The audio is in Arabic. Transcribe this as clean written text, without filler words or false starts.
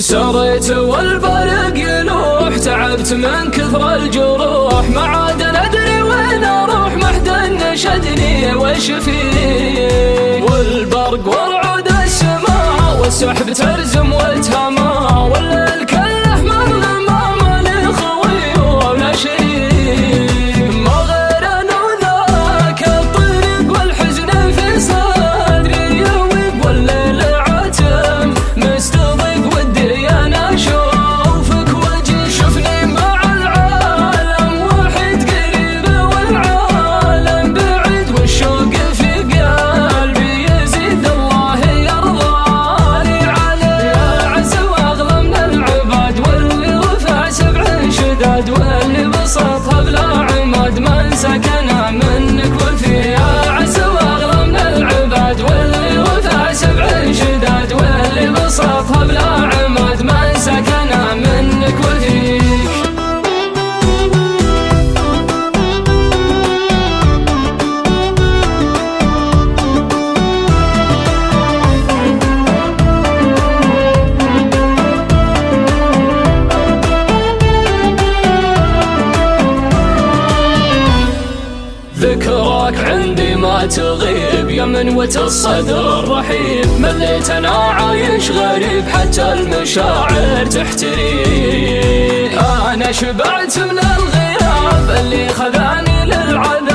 سريت والبرق يلوح، تعبت من كثر الجروح، ما عاد ندري وين اروح، ما حد نشدني وش فيه. والبرق ورعود السماء والسحب ترزم والتما، والليل كله مظلمة ما لي خوي ولا شريك. ما غير انو ذاك الطريق والحزن في صدري يروق، والليل عتم مستضيق ودي انا اشوفك وجهي، شوفني مع العالم واحد قريب والعالم بعيد، والشوق في قلبي يزيد الله يرضاني عليه. يا عز واغلى من العباد واللي وفى 7 شداد، واللي بسطها بلا عماد من سكن منك وفيه. يا عز واغلى من العباد واللي وفى 7 شداد، واللي بسطها بلا عماد من سكن منك وفيه. ذكراك عندي ما تغيب يا منوة الصدر الرحيب، مليت انا عايش غريب حتى المشاعر تحتري. انا شبعت من الغياب اللي خذاني للعذاب،